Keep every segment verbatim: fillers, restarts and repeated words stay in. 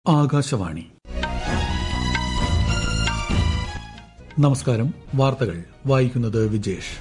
ആകാശവാണി. നമസ്കാരം. വാർത്തകൾ വായിക്കുന്നത് വിജേഷ്.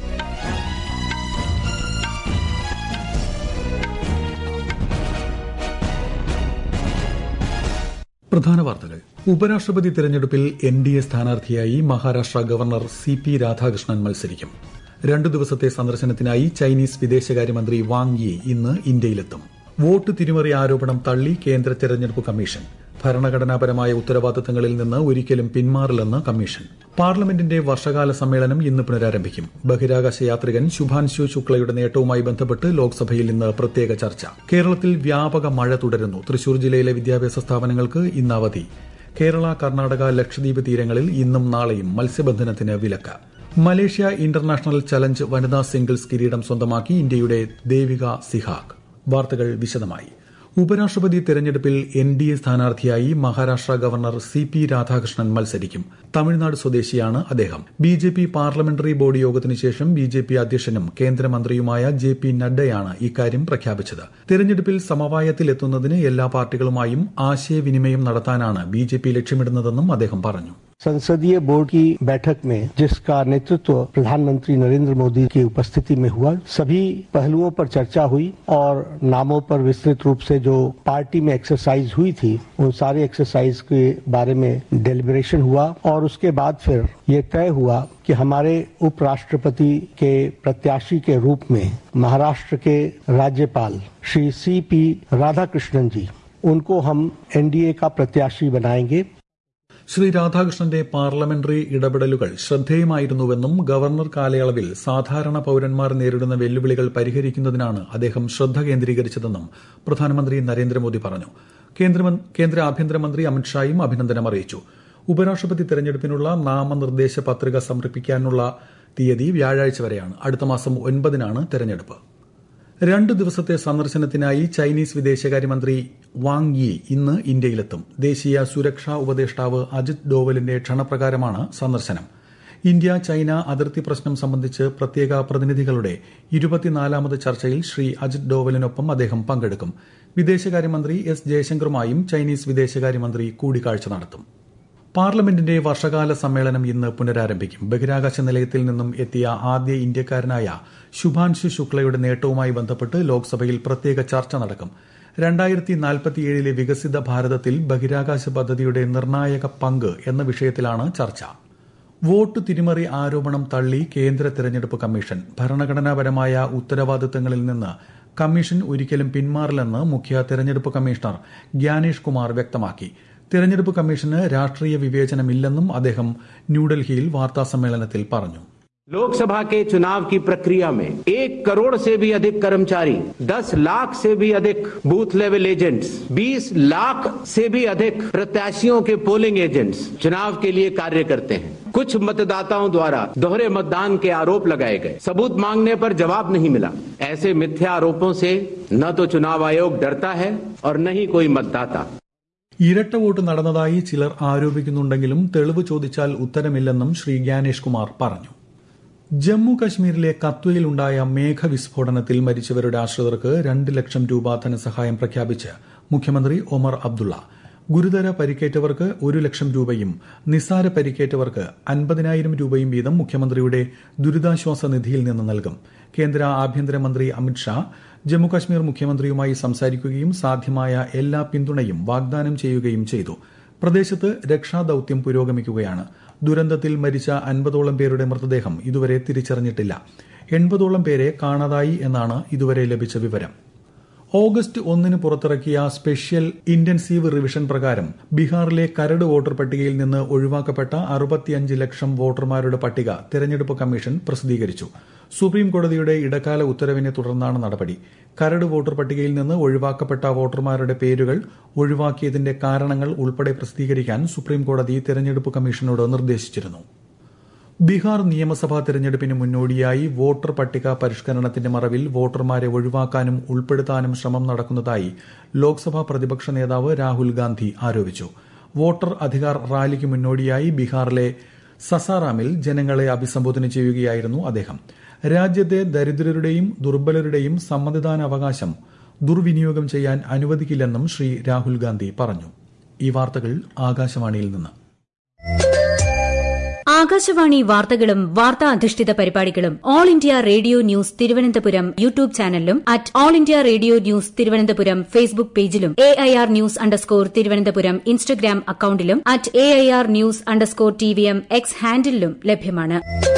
പ്രധാന വാർത്തകൾ. ഉപരാഷ്ട്രപതി തെരഞ്ഞെടുപ്പിൽ എൻ ഡി എ സ്ഥാനാർത്ഥിയായി Maharashtra governor C P Radhakrishnan മത്സരിക്കും. രണ്ടു ദിവസത്തെ സന്ദർശനത്തിനായി ചൈനീസ് വിദേശകാര്യമന്ത്രി വാങ് യി ഇന്ന് ഇന്ത്യയിലെത്തും. വോട്ട് തിരിമറി ആരോപണം തള്ളി കേന്ദ്ര തെരഞ്ഞെടുപ്പ് കമ്മീഷൻ. ഭരണഘടനാപരമായ ഉത്തരവാദിത്തങ്ങളിൽ നിന്ന് ഒരിക്കലും പിന്മാറില്ലെന്ന് കമ്മീഷൻ. പാർലമെന്റിന്റെ വർഷകാല സമ്മേളനം ഇന്ന് പുനരാരംഭിക്കും. ബഹിരാകാശ യാത്രികൻ ശുഭാൻശു ശുക്ലയുടെ നേട്ടവുമായി ബന്ധപ്പെട്ട് ലോക്സഭയിൽ ഇന്ന് പ്രത്യേക ചർച്ച. കേരളത്തിൽ വ്യാപക മഴ തുടരുന്നു. തൃശൂർ ജില്ലയിലെ വിദ്യാഭ്യാസ സ്ഥാപനങ്ങൾക്ക് ഇന്ന് അവധി. കേരള, കർണാടക, ലക്ഷദ്വീപ് തീരങ്ങളിൽ ഇന്നും നാളെയും മത്സ്യബന്ധനത്തിന് വിലക്ക്. മലേഷ്യ ഇന്റർനാഷണൽ ചലഞ്ച് വനിതാ സിംഗിൾസ് കിരീടം സ്വന്തമാക്കി ഇന്ത്യയുടെ ദേവിക സിഹാഗ്. വാർത്തകൾ വിശദമായി. ഉപരാഷ്ട്രപതി തെരഞ്ഞെടുപ്പിൽ എൻ ഡി എ സ്ഥാനാർത്ഥിയായി Maharashtra governor C P Radhakrishnan മത്സരിക്കും. തമിഴ്നാട് സ്വദേശിയാണ് അദ്ദേഹം. B J P parliamentary board യോഗത്തിനു ശേഷം ബി ജെ പി അധ്യക്ഷനും കേന്ദ്രമന്ത്രിയുമായ ജെ പി നഡ്ഡയാണ് ഇക്കാര്യം പ്രഖ്യാപിച്ചത്. തെരഞ്ഞെടുപ്പിൽ സമവായത്തിലെത്തുന്നതിന് എല്ലാ പാർട്ടികളുമായും ആശയവിനിമയം നടത്താനാണ് ബി ജെ പി ലക്ഷ്യമിടുന്നതെന്നും അദ്ദേഹം പറഞ്ഞു. संसदीय बोर्ड की बैठक में जिसका नेतृत्व प्रधानमंत्री नरेंद्र मोदी की उपस्थिति में हुआ, सभी पहलुओं पर चर्चा हुई और नामों पर विस्तृत रूप से जो पार्टी में एक्सरसाइज हुई थी उन सारे एक्सरसाइज के बारे में डेलिब्रेशन हुआ और उसके बाद फिर ये तय हुआ कि हमारे उपराष्ट्रपति के प्रत्याशी के रूप में महाराष्ट्र के राज्यपाल श्री सी पी राधाकृष्णन जी, उनको हम एन डी ए का प्रत्याशी बनाएंगे. ശ്രീ രാധാകൃഷ്ണന്റെ പാർലമെന്ററി ഇടപെടലുകൾ ശ്രദ്ധേയമായിരുന്നുവെന്നും ഗവർണർ കാലയളവിൽ സാധാരണ പൌരന്മാർ നേരിടുന്ന വെല്ലുവിളികൾ പരിഹരിക്കുന്നതിനാണ് അദ്ദേഹം ശ്രദ്ധ കേന്ദ്രീകരിച്ചതെന്നും പ്രധാനമന്ത്രി നരേന്ദ്രമോദി പറഞ്ഞു. കേന്ദ്ര ആഭ്യന്തരമന്ത്രി അമിത്ഷായും അഭിനന്ദനം അറിയിച്ചു. ഉപരാഷ്ട്രപതി തെരഞ്ഞെടുപ്പിനുള്ള നാമനിർദ്ദേശ പത്രിക സമർപ്പിക്കാനുള്ള തീയതി വ്യാഴാഴ്ച വരെയാണ്. അടുത്ത മാസം ഒൻപതിനാണ് തെരഞ്ഞെടുപ്പ്. രണ്ടു ദിവസത്തെ സന്ദർശനത്തിനായി ചൈനീസ് വിദേശകാര്യമന്ത്രി വാങ് യി ഇന്ന് ഇന്ത്യയിലെത്തും. ദേശീയ സുരക്ഷാ ഉപദേഷ്ടാവ് അജിത് ഡോവലിന്റെ ക്ഷണപ്രകാരമാണ് സന്ദർശനം. ഇന്ത്യ ചൈന അതിർത്തി പ്രശ്നം സംബന്ധിച്ച് പ്രത്യേക പ്രതിനിധികളുടെ ഇരുപത്തിനാലാമത് ചർച്ചയിൽ ശ്രീ അജിത് ഡോവലിനൊപ്പം അദ്ദേഹം പങ്കെടുക്കും. വിദേശകാര്യമന്ത്രി എസ് ജയശങ്കറുമായും ചൈനീസ് വിദേശകാര്യമന്ത്രി കൂടിക്കാഴ്ച നടത്തും. പാർലമെന്റിന്റെ വർഷകാല സമ്മേളനം ഇന്ന് പുനരാരംഭിക്കും. ബഹിരാകാശ നിലയത്തിൽ നിന്നും എത്തിയ ആദ്യ ഇന്ത്യക്കാരനായ ശുഭാൻശു ശുക്ലയുടെ നേട്ടവുമായി ബന്ധപ്പെട്ട് ലോക്സഭയിൽ പ്രത്യേക ചർച്ച നടക്കും. രണ്ടായിരത്തി നാൽപ്പത്തിയേഴിലെ വികസിത ഭാരതത്തിൽ ബഹിരാകാശ പദ്ധതിയുടെ നിർണായക പങ്ക് എന്ന വിഷയത്തിലാണ് ചർച്ച. വോട്ട് തിരിമറി ആരോപണം തള്ളി കേന്ദ്ര തെരഞ്ഞെടുപ്പ് കമ്മീഷൻ. ഭരണഘടനാപരമായ ഉത്തരവാദിത്തങ്ങളിൽ നിന്ന് കമ്മീഷൻ ഒരിക്കലും പിന്മാറില്ലെന്ന് മുഖ്യ തെരഞ്ഞെടുപ്പ് കമ്മീഷണർ ഗ്യാനേഷ് കുമാർ വ്യക്തമാക്കി. തെരഞ്ഞെടുപ്പ് കമ്മീഷന് രാഷ്ട്രീയ വിവേചനമില്ലെന്നും അദ്ദേഹം ന്യൂഡൽഹിയിൽ വാർത്താസമ്മേളനത്തിൽ പറഞ്ഞു. लोकसभा के चुनाव की प्रक्रिया में एक करोड़ से भी अधिक कर्मचारी, दस लाख से भी अधिक बूथ लेवल एजेंट्स, बीस लाख से भी अधिक प्रत्याशियों के पोलिंग एजेंट्स चुनाव के लिए कार्य करते हैं. कुछ मतदाताओं द्वारा दोहरे मतदान के आरोप लगाए गए. सबूत मांगने पर जवाब नहीं मिला. ऐसे मिथ्या आरोपों से न तो चुनाव आयोग डरता है और न ही कोई मतदाता. ഇരട്ട വോട്ട് നടന്നതായി ചിലർ ആരോപിക്കുന്നുണ്ടെങ്കിലും തെളിവ് ചോദിച്ചാൽ ഉത്തരമില്ലെന്നും ശ്രീ ഗ്യാനേഷ് കുമാർ പറഞ്ഞു. ജമ്മു കശ്മീരിലെ കത്വയിലുണ്ടായ മേഘവിസ്ഫോടനത്തിൽ മരിച്ചവരുടെ ആശ്രിതർക്ക് രണ്ട് ലക്ഷം രൂപ ധനസഹായം പ്രഖ്യാപിച്ച് മുഖ്യമന്ത്രി ഒമർ അബ്ദുള്ള. ഗുരുതര പരിക്കേറ്റവർക്ക് ഒരു ലക്ഷം രൂപയും നിസ്സാര പരിക്കേറ്റവർക്ക് അൻപതിനായിരം രൂപയും വീതം മുഖ്യമന്ത്രിയുടെ ദുരിതാശ്വാസ നിധിയിൽ നിന്ന് നൽകും. കേന്ദ്ര ആഭ്യന്തരമന്ത്രി അമിത്ഷാ ജമ്മുകശ്മീർ മുഖ്യമന്ത്രിയുമായി സംസാരിക്കുകയും സാധ്യമായ എല്ലാ പിന്തുണയും വാഗ്ദാനം ചെയ്യുകയും ചെയ്തു. പ്രദേശത്ത് രക്ഷാദൌത്യം പുരോഗമിക്കുകയാണ്. ദുരന്തത്തിൽ മരിച്ച അൻപതോളം പേരുടെ മൃതദേഹം ഇതുവരെ തിരിച്ചറിഞ്ഞിട്ടില്ല. എൺപതോളം പേരെ കാണാതായി എന്നാണ് ഇതുവരെ ലഭിച്ച വിവരം. ഓഗസ്റ്റ് ഒന്നിന് പുറത്തിറക്കിയ സ്പെഷ്യൽ ഇന്റൻസീവ് റിവിഷൻ പ്രകാരം ബീഹാറിലെ കരട് വോട്ടർ പട്ടികയിൽ നിന്ന് ഒഴിവാക്കപ്പെട്ട അറുപത്തിയഞ്ച് ലക്ഷം വോട്ടർമാരുടെ പട്ടിക തെരഞ്ഞെടുപ്പ് കമ്മീഷൻ പ്രസിദ്ധീകരിച്ചു. സുപ്രീം കോടതിയുടെ ഇടക്കാല ഉത്തരവിനെ തുടർന്നാണ് നടപടി. കരട് വോട്ടർ പട്ടികയിൽ നിന്ന് ഒഴിവാക്കപ്പെട്ട വോട്ടർമാരുടെ പേരുകൾ ഒഴിവാക്കിയതിന്റെ കാരണങ്ങൾ ഉൾപ്പെടെ പ്രസിദ്ധീകരിക്കാൻ സുപ്രീം കോടതി തെരഞ്ഞെടുപ്പ് കമ്മീഷനോട് നിർദ്ദേശിച്ചിരുന്നു. ബീഹാർ നിയമസഭാ തെരഞ്ഞെടുപ്പിന് മുന്നോടിയായി വോട്ടർ പട്ടിക പരിഷ്കരണത്തിന്റെ മറവിൽ വോട്ടർമാരെ ഒഴിവാക്കാനും ഉൾപ്പെടുത്താനും ശ്രമം നടക്കുന്നതായി ലോക്സഭാ പ്രതിപക്ഷ നേതാവ് രാഹുൽ ഗാന്ധി ആരോപിച്ചു. വോട്ടർ അധികാർ റാലിക്ക് മുന്നോടിയായി ബീഹാറിലെ സസാറാമിൽ ജനങ്ങളെ അഭിസംബോധന ചെയ്യുകയായിരുന്നു അദ്ദേഹം. രാജ്യത്തെ ദരിദ്രരുടെയും ദുർബലരുടെയും സമ്മതിദാനാവകാശം ദുർവിനിയോഗം ചെയ്യാൻ അനുവദിക്കില്ലെന്നും ശ്രീ രാഹുൽ ഗാന്ധി പറഞ്ഞു. ഈ വാർത്തകൾ ആകാശവാണിയിൽ നിന്ന്. ആകാശവാണി വാർത്തകളും വാർത്താ അധിഷ്ഠിത പരിപാടികളും All India Radio news Thiruvananthapuram YouTube ചാനലിലും at All India Radio news Thiruvananthapuram Facebook പേജിലും A I R news underscore Thiruvananthapuram Instagram അക്കൌണ്ടിലും at A I R news underscore T V M X ഹാൻഡിലും ലഭ്യമാണ്.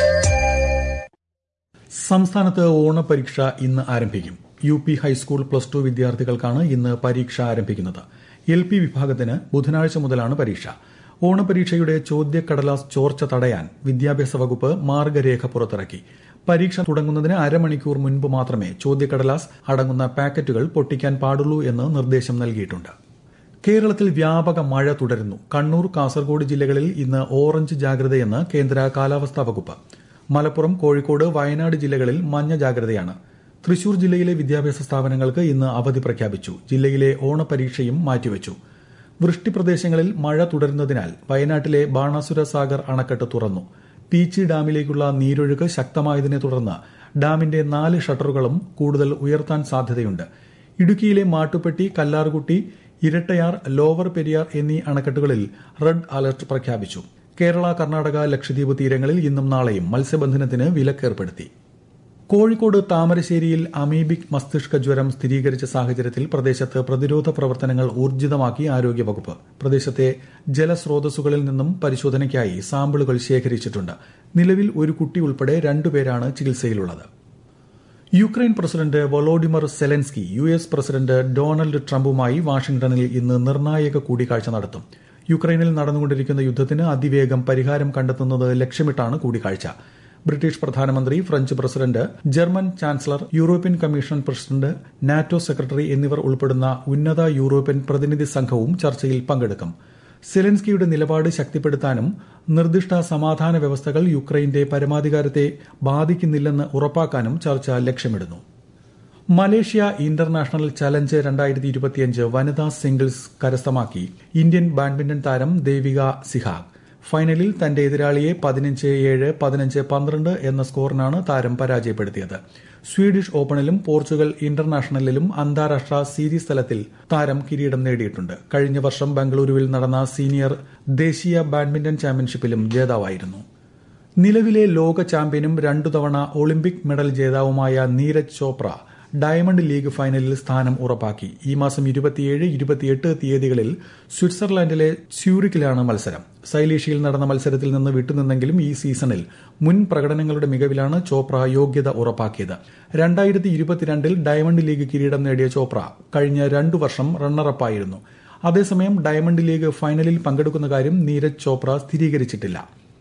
സംസ്ഥാനത്ത് ഓണപരീക്ഷ ഇന്ന് ആരംഭിക്കും. U P high school plus two വിദ്യാർത്ഥികൾക്കാണ് ഇന്ന് പരീക്ഷ ആരംഭിക്കുന്നത്. എൽ പി വിഭാഗത്തിന് ബുധനാഴ്ച മുതലാണ് പരീക്ഷ. ഓണപരീക്ഷയുടെ ചോദ്യക്കടലാസ് ചോർച്ച തടയാൻ വിദ്യാഭ്യാസ വകുപ്പ് മാർഗരേഖ പുറത്തിറക്കി. പരീക്ഷ തുടങ്ങുന്നതിന് അരമണിക്കൂർ മുൻപ് മാത്രമേ ചോദ്യക്കടലാസ് അടങ്ങുന്ന പാക്കറ്റുകൾ പൊട്ടിക്കാൻ പാടുള്ളൂ എന്ന് നിർദ്ദേശം നൽകിയിട്ടുണ്ട്. കേരളത്തിൽ വ്യാപക മഴ തുടരുന്നു. കണ്ണൂർ, കാസർഗോഡ് ജില്ലകളിൽ ഇന്ന് ഓറഞ്ച് ജാഗ്രതയെന്ന് കേന്ദ്ര കാലാവസ്ഥാ വകുപ്പ്. മലപ്പുറം, കോഴിക്കോട്, വയനാട് ജില്ലകളിൽ മഞ്ഞ ജാഗ്രതയാണ്. തൃശൂർ ജില്ലയിലെ വിദ്യാഭ്യാസ സ്ഥാപനങ്ങൾക്ക് ഇന്ന് അവധി പ്രഖ്യാപിച്ചു. ജില്ലയിലെ ഓണപരീക്ഷയും മാറ്റിവച്ചു. വൃഷ്ടിപ്രദേശങ്ങളിൽ മഴ തുടരുന്നതിനാൽ വയനാട്ടിലെ ബാണാസുര സാഗർ അണക്കെട്ട് തുറന്നു. പീച്ചി ഡാമിലേക്കുള്ള നീരൊഴുക്ക് ശക്തമായതിനെ തുടർന്ന് ഡാമിന്റെ നാല് ഷട്ടറുകളും കൂടുതൽ ഉയർത്താൻ സാധ്യതയുണ്ട്. ഇടുക്കിയിലെ മാട്ടുപ്പെട്ടി, കല്ലാർകുട്ടി, ഇരട്ടയാർ, ലോവർ പെരിയാർ എന്നീ അണക്കെട്ടുകളിൽ റെഡ് അലർട്ട് പ്രഖ്യാപിച്ചു. കേരള, കർണാടക, ലക്ഷദ്വീപ് തീരങ്ങളിൽ ഇന്നും നാളെയും മത്സ്യബന്ധനത്തിന് വിലക്കേർപ്പെടുത്തി. കോഴിക്കോട് താമരശ്ശേരിയിൽ അമീബിക് മസ്തിഷ്ക ജ്വരം സ്ഥിരീകരിച്ച സാഹചര്യത്തിൽ പ്രദേശത്ത് പ്രതിരോധ പ്രവർത്തനങ്ങൾ ഊർജിതമാക്കി ആരോഗ്യവകുപ്പ്. പ്രദേശത്തെ ജലസ്രോതസ്സുകളിൽ നിന്നും പരിശോധനയ്ക്കായി സാമ്പിളുകൾ ശേഖരിച്ചിട്ടുണ്ട്. നിലവിൽ ഒരു കുട്ടി ഉൾപ്പെടെ രണ്ടുപേരാണ് ചികിത്സയിലുള്ളത്. Ukraine president Volodymyr Zelensky U S president Donald ട്രംപുമായി വാഷിംഗ്ടണിൽ ഇന്ന് നിർണായക കൂടിക്കാഴ്ച നടത്തും. യുക്രൈനിൽ നടന്നുകൊണ്ടിരിക്കുന്ന യുദ്ധത്തിന് അതിവേഗം പരിഹാരം കണ്ടെത്തുന്നത് ലക്ഷ്യമിട്ടാണ് കൂടിക്കാഴ്ച. ബ്രിട്ടീഷ് പ്രധാനമന്ത്രി, French president, German chancellor, European commission president, NATO secretary എന്നിവർ ഉൾപ്പെടുന്ന ഉന്നത യൂറോപ്യൻ പ്രതിനിധി സംഘവും ചർച്ചയിൽ പങ്കെടുക്കും. സെലൻസ്കിയുടെ നിലപാട് ശക്തിപ്പെടുത്താനും നിർദ്ദിഷ്ട സമാധാന വ്യവസ്ഥകൾ യുക്രൈന്റെ പരമാധികാരത്തെ ബാധിക്കുന്നില്ലെന്ന് ഉറപ്പാക്കാനും ചർച്ച ലക്ഷ്യമിടുന്നു. മലേഷ്യ ഇന്റർനാഷണൽ ചലഞ്ച് രണ്ടായിരത്തി ഇരുപത്തിയഞ്ച് വനിതാ സിംഗിൾസ് കരസ്ഥമാക്കി ഇന്ത്യൻ ബാഡ്മിന്റൺ താരം ദേവിക സിഹാഗ്. ഫൈനലിൽ തന്റെ എതിരാളിയെ പതിനഞ്ച് ഏഴ്, പതിനഞ്ച് പന്ത്രണ്ട് എന്ന സ്കോറിനാണ് താരം പരാജയപ്പെടുത്തിയത്. സ്വീഡിഷ് ഓപ്പണിലും പോർച്ചുഗൽ ഇന്റർനാഷണലിലും അന്താരാഷ്ട്ര സീരീസ് തലത്തിൽ താരം കിരീടം നേടിയിട്ടുണ്ട്. കഴിഞ്ഞ വർഷം ബംഗളൂരുവിൽ നടന്ന സീനിയർ ദേശീയ ബാഡ്മിന്റൺ ചാമ്പ്യൻഷിപ്പിലും ജേതാവായിരുന്നു. നിലവിലെ ലോക ചാമ്പ്യനും രണ്ടു തവണ ഒളിമ്പിക് മെഡൽ ജേതാവുമായ നീരജ് ചോപ്ര ഡയമണ്ട് ലീഗ് ഫൈനലിൽ സ്ഥാനം ഉറപ്പാക്കി. ഈ മാസം ഇരുപത്തിയേഴ്, ഇരുപത്തിയെട്ട് തീയതികളിൽ സ്വിറ്റ്സർലാൻഡിലെ സ്യൂറിക്കിലാണ് മത്സരം. സൈലേഷ്യയിൽ നടന്ന മത്സരത്തിൽ നിന്ന് വിട്ടുനിന്നെങ്കിലും ഈ സീസണിൽ മുൻ പ്രകടനങ്ങളുടെ മികവിലാണ് ചോപ്ര യോഗ്യത ഉറപ്പാക്കിയത്. രണ്ടായിരത്തി ഇരുപത്തിരണ്ടിൽ ഡയമണ്ട് ലീഗ് കിരീടം നേടിയ ചോപ്ര കഴിഞ്ഞ രണ്ടു വർഷം റണ്ണറപ്പായിരുന്നു. അതേസമയം ഡയമണ്ട് ലീഗ് ഫൈനലിൽ പങ്കെടുക്കുന്ന കാര്യം നീരജ് ചോപ്ര സ്ഥിരീകരിച്ചിട്ടില്ല.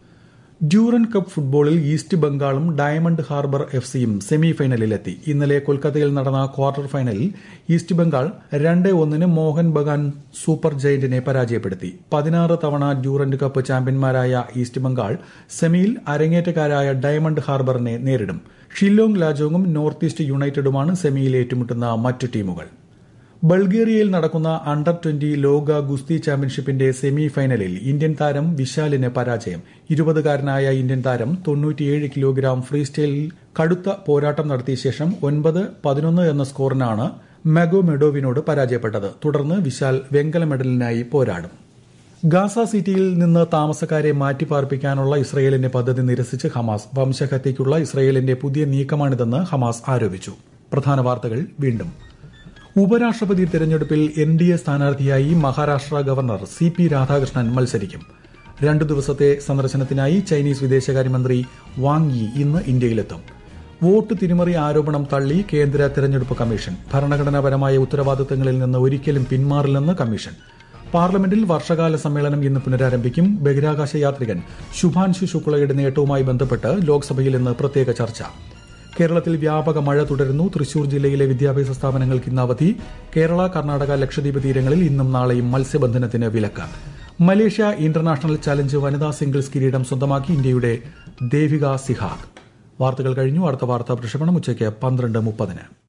ഡ്യൂറൻ കപ്പ് ഫുട്ബോളിൽ ഈസ്റ്റ് ബംഗാളും ഡയമണ്ട് ഹാർബർ എഫ് സിയും സെമിഫൈനലിലെത്തി. ഇന്നലെ കൊൽക്കത്തയിൽ നടന്ന ക്വാർട്ടർ ഫൈനലിൽ ഈസ്റ്റ് ബംഗാൾ രണ്ട് ഒന്നിന് മോഹൻ ബഗാൻ സൂപ്പർ ജയന്റിനെ പരാജയപ്പെടുത്തി. പതിനാറ് തവണ ഡ്യൂറന്റ് കപ്പ് ചാമ്പ്യന്മാരായ ഈസ്റ്റ് ബംഗാൾ സെമിയിൽ അരങ്ങേറ്റക്കാരായ ഡയമണ്ട് ഹാർബറിനെ നേരിടും. ഷില്ലോങ് ലാജോങ്ങും നോർത്ത് ഈസ്റ്റ് യുണൈറ്റഡുമാണ് സെമിയിൽ ഏറ്റുമുട്ടുന്ന മറ്റ് ടീമുകൾ. ബൾഗേറിയയിൽ നടക്കുന്ന അണ്ടർ ട്വന്റി ലോക ഗുസ്തി ചാമ്പ്യൻഷിപ്പിന്റെ സെമി ഫൈനലിൽ ഇന്ത്യൻ താരം വിശാലിന് പരാജയം. ഇരുപതുകാരനായ ഇന്ത്യൻ താരം തൊണ്ണൂറ്റിയേഴ് കിലോഗ്രാം ഫ്രീ സ്റ്റൈലിൽ കടുത്ത പോരാട്ടം നടത്തിയ ശേഷം ഒൻപത് പതിനൊന്ന് എന്ന സ്കോറിനാണ് മെഗോമെഡോവിനോട് പരാജയപ്പെട്ടത്. തുടർന്ന് വിശാൽ വെങ്കല മെഡലിനായി പോരാടും. ഗാസ സിറ്റിയിൽ നിന്ന് താമസക്കാരെ മാറ്റിപ്പാർപ്പിക്കാനുള്ള ഇസ്രയേലിന്റെ പദ്ധതി നിരസിച്ച് ഹമാസ്. വംശഹത്യയ്ക്കുള്ള ഇസ്രയേലിന്റെ പുതിയ നീക്കമാണിതെന്ന് ഹമാസ് ആരോപിച്ചു. പ്രധാന വാർത്തകൾ വീണ്ടും. ഉപരാഷ്ട്രപതി തെരഞ്ഞെടുപ്പിൽ എൻ ഡി എ സ്ഥാനാർത്ഥിയായി Maharashtra governor C P Radhakrishnan മത്സരിക്കും. രണ്ടു ദിവസത്തെ സന്ദർശനത്തിനായി ചൈനീസ് വിദേശകാര്യമന്ത്രി വാങ് യി ഇന്ന് ഇന്ത്യയിലെത്തും. വോട്ട് തിരിമറി ആരോപണം തള്ളി കേന്ദ്ര തെരഞ്ഞെടുപ്പ് കമ്മീഷൻ. ഭരണഘടനാപരമായ ഉത്തരവാദിത്തങ്ങളിൽ നിന്ന് ഒരിക്കലും പിന്മാറില്ലെന്ന് കമ്മീഷൻ. പാർലമെന്റിൽ വർഷകാല സമ്മേളനം ഇന്ന് പുനരാരംഭിക്കും. ബഹിരാകാശ യാത്രികൻ ശുഭാൻശു ശുക്ലയുടെ നേട്ടവുമായി ബന്ധപ്പെട്ട് ലോക്സഭയിൽ ഇന്ന് പ്രത്യേക ചർച്ച. കേരളത്തിൽ വ്യാപക മഴ തുടരുന്നു. തൃശൂർ ജില്ലയിലെ വിദ്യാഭ്യാസ സ്ഥാപനങ്ങൾക്ക് ഇന്ന് അവധി. കേരള, കർണാടക, ലക്ഷദ്വീപ് തീരങ്ങളിൽ ഇന്നും നാളെയും മത്സ്യബന്ധനത്തിന് വിലക്ക്. മലേഷ്യ ഇന്റർനാഷണൽ ചലഞ്ച് വനിതാ സിംഗിൾസ് കിരീടം സ്വന്തമാക്കി ഇന്ത്യയുടെ ദേവിക സിഹാഗ്. വാർത്തകൾ കഴിഞ്ഞു. അടുത്ത വാർത്താ പ്രക്ഷേപണം ഉച്ചയ്ക്ക് പന്ത്രണ്ട് മുപ്പതിന്.